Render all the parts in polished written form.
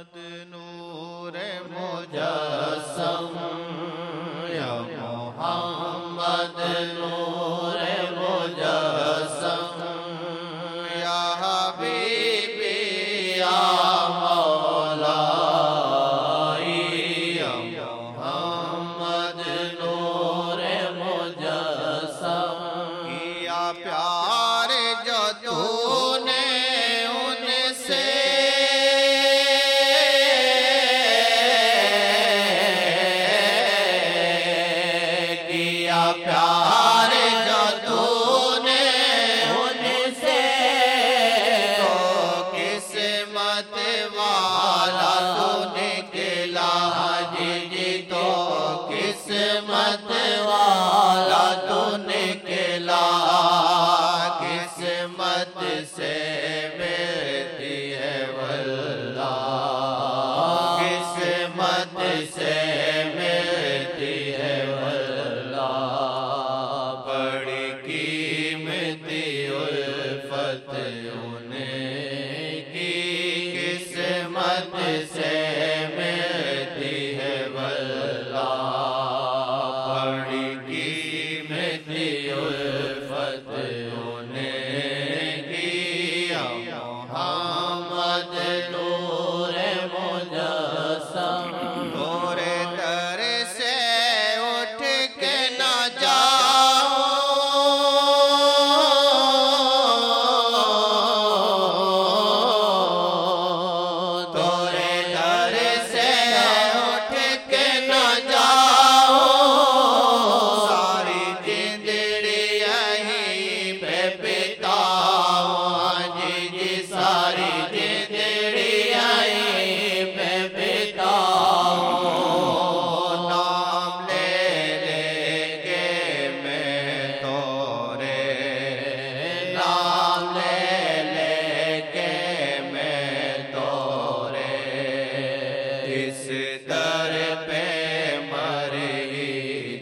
मोहम्मद नूर मुजस्सम या मोहम्मद नूर मुजस्सम या हबीबी या मौलाई या मोहम्मद नूर मुजस्सम या प्यार जो तूने उनसे प्यार जो तूने उनसे तो किस्मत वाला तू निकला जी तो किस्मत वाला तू निकला किस्मत से मिलती है वल्लाह किस्मत से मिलती है बड़ी कीमती उल्फत उन्हें की किस्मत से मिलती है वल्लाह बड़ी कीमती उल्फत उन्हें की मोहम्मद नूर मुजस्सम नूरे दर से उठ के न इस दर पे मर ही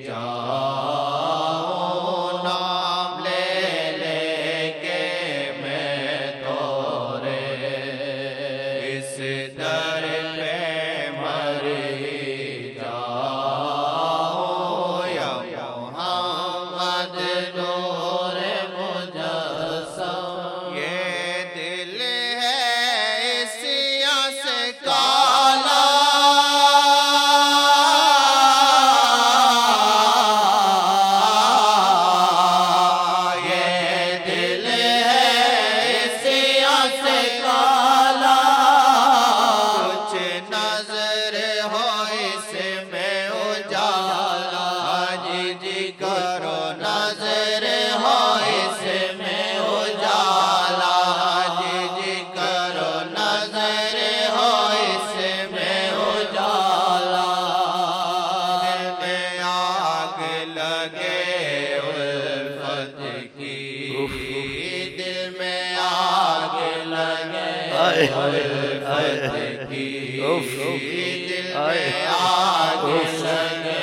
जाऊं नाम ले लेके मैं तोरे इस दर पे मर ही जाऊं या मोहम्मद नूर मुजस्सम ये दिल है इसिया से काला करो नजर हो इसमें उजाला जी करो नजर हो इसमें उजाला दिल में आग लगे उल्फत की दिल में आग लगे उल्फत की दिल में आग लगे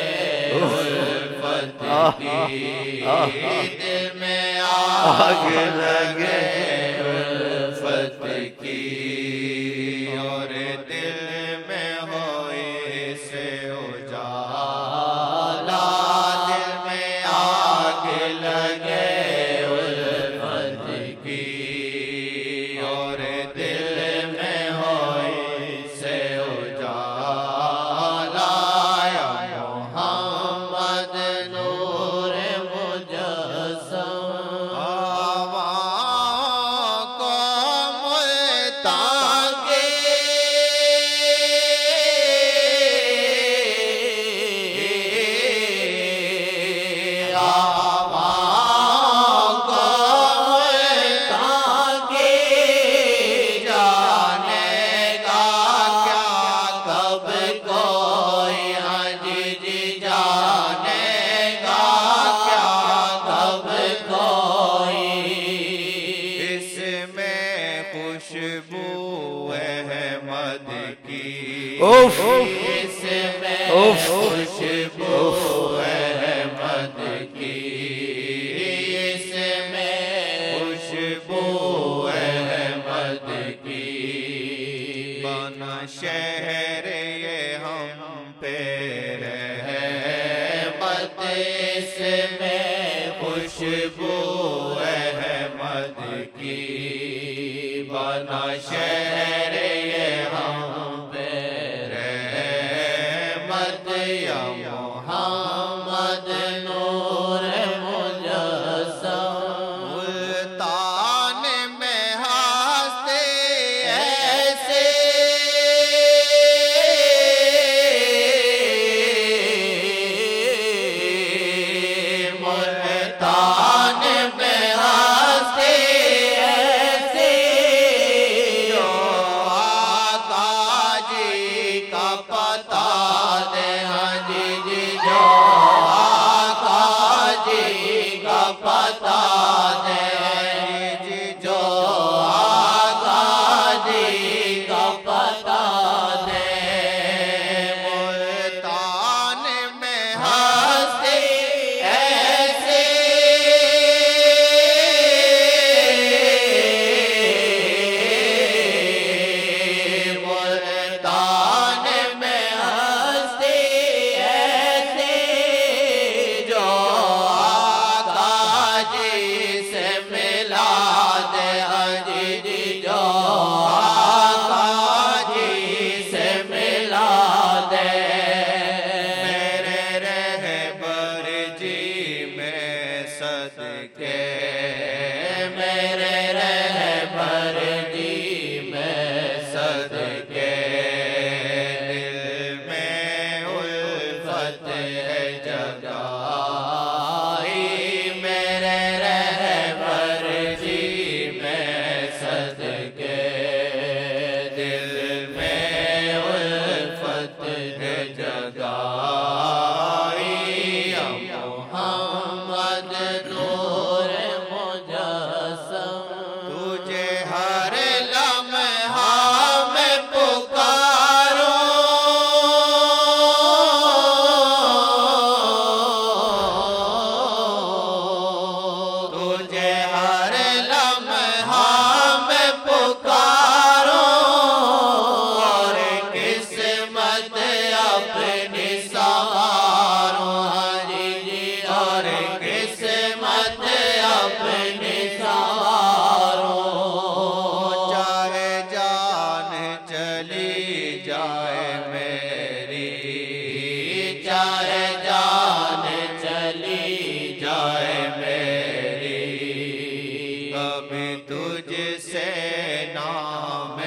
दिल में आग लगे उल्फत की और दिल में हो से उजाला दिल में आग लगे उल्फत की और दिल में हो से उजाला या मोहम्मद नूर मुजस्सम हवाओं को मुल्तांगे हवाओं को मुल्तांगे जानेगा क्या कब कोई हाँ जी जानेगा क्या कब कोई इसमें खुशबू अहमद की इसमें खुशबू अहमद की इसमें खुशबू अहमद की बना शहर ये हम पे रहमत इसमें खुशबू अहमद की बना शहर ये हम पे रहमत या मोहम्मद नूर मुजस्सम मुल्तान में हंसते ऐसे मुल्तान में हंसते ऐसे जो आका जी का पता दे हाजी जी जो आका जी का पता दे जी जो आका जी का पता दे मुल्तान में हंसते ऐसे मुल्तान में हंसते ऐसे जो आका जी से मिला दे हाजी जी जो आका जी से मिला दे मेरे रहबर जी में सदके मेरे रहबर जी में सदके दिल में उल्फत है जगाई मेरे रहबर जी में सदके दिल में उल्फत है जगाई या मोहम्मद नूर मुजस्सम तुझे हर लम्हा में पुकारो तुझे हर लम्हा में पुकारो और किस्मत अपनी सवारो हाजी जी और किस्मत अपनी सवारो चाहे जान चली जाए मेरी चाहे जान चली जाए मेरी कभी तुझसे नाम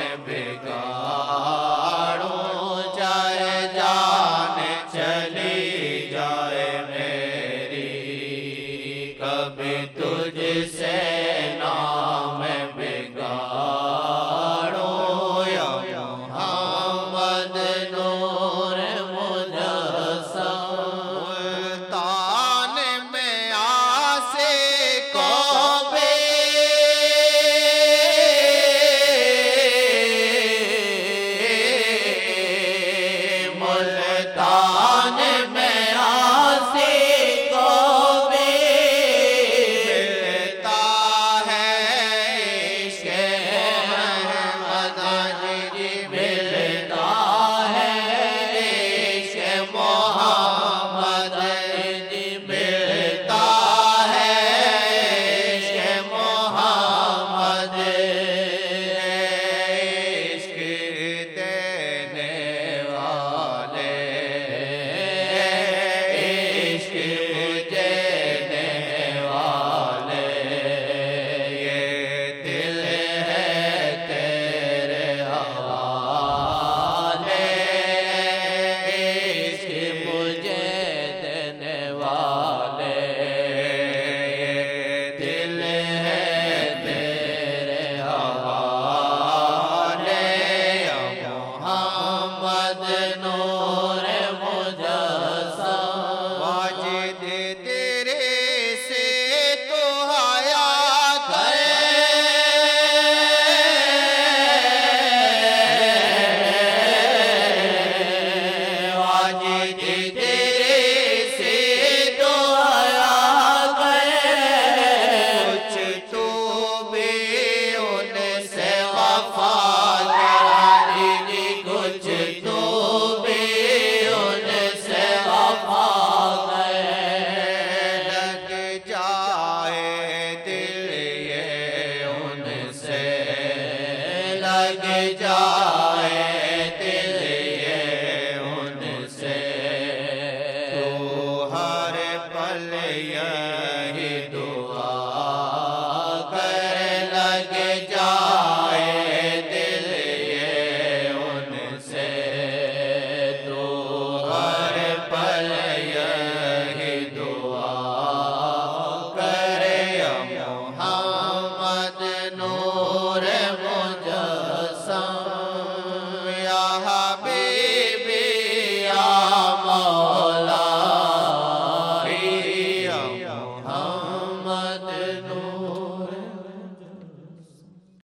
बिगाड़ूं चाहे जान चली जाए मेरी कभी तुझसे नाम बिगाड़ूं या मोहम्मद लग जाए